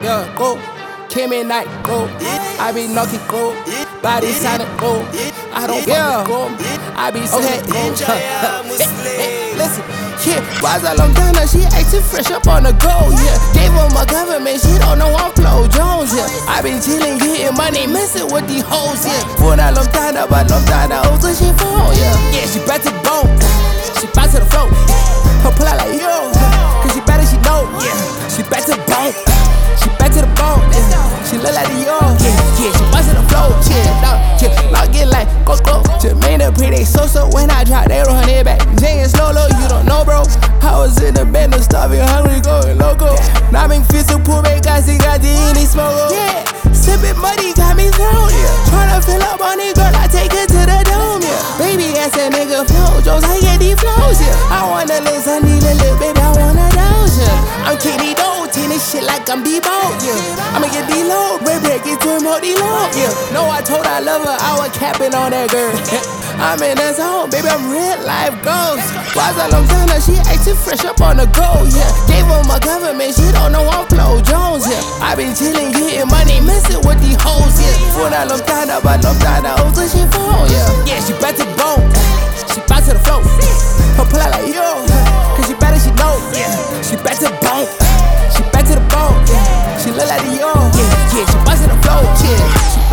Yeah, go. Kim and Night, go. I be knocking, go. Body silent, go. I don't go. I be saying, go. Listen, yeah. Was a long time now, she acting fresh up on the go, yeah. Gave her my government, she don't know I'm Flo Jones, yeah. I been chillin', getting money, messing with these hoes, yeah. For that long time now, but long time now, so she fall, yeah. Yeah, she back to the bone, she back to the flow. Her pull out like, yo, cause she better, she know, yeah. She back to the bone, she back to the bone, yeah. She look like the yo, yeah, she bust to the flow, yeah, log in like, go, Jermaine pretty so when I drop, they run it back. Jay and Slolo, you don't know, bro. I was in the bed, no starving, hungry, going loco. Now I'm in physical, poor man, got the any smoke, yeah. Sippin' muddy, got me thrown, yeah. Tryna fill up on it, girl, I take it to the dome, yeah. Baby, ass that nigga Flo Jones, I get these flows, yeah. I wanna listen, need a little baby, I wanna dose, yeah. I'm Kitty Doe, this shit like I'm Debo, yeah. I'ma get D-Lo, break it to him, hold D-Lo, yeah. No, I told her I love her, I was capping on that girl. I'm in the zone, baby, I'm real life ghost. Was a long time now, she acting fresh up on the go, yeah. Gave her my government, she don't know I'm Flo Jones, yeah. I been chillin', getting money, messing with these hoes, yeah. For that long time now, but long time now, so she fall, yeah. Yeah, she back to the bone, she back to the flow. Her pull out like, yo, cause she better, she know, yeah. She back to the bone, she back to the bone, yeah. She look like the yo, yeah, she bust to the flow, yeah.